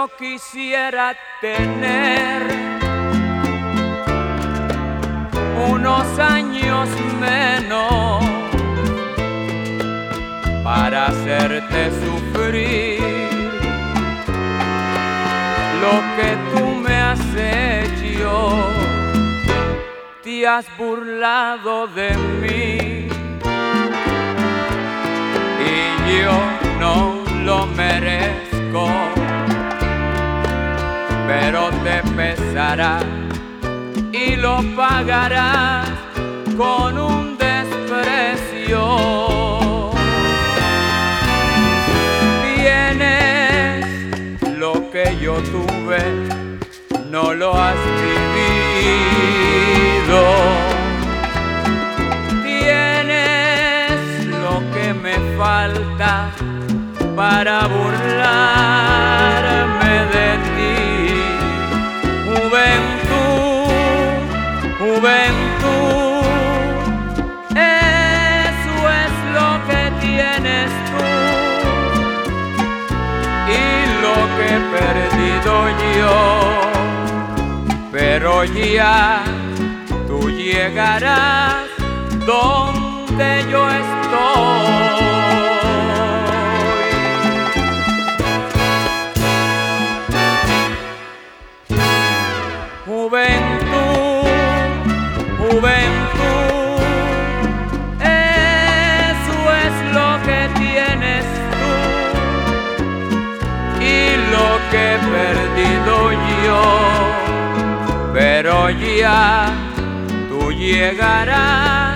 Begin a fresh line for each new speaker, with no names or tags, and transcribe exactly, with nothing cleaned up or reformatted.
Yo quisiera tener unos años menos para hacerte sufrir lo que tú me has hecho. Te has burlado de mí y yo no lo merezco, pero te pesará y lo pagarás con un desprecio. Tienes lo que yo tuve, no lo has vivido. Tienes lo que me falta para burlarme de ti. Juventud, juventud, eso es lo que tienes tú y lo que he perdido yo. Pero ya tú llegarás donde yo estoy. Juventud, juventud, eso es lo que tienes tú y lo que he perdido yo. Pero ya tú llegarás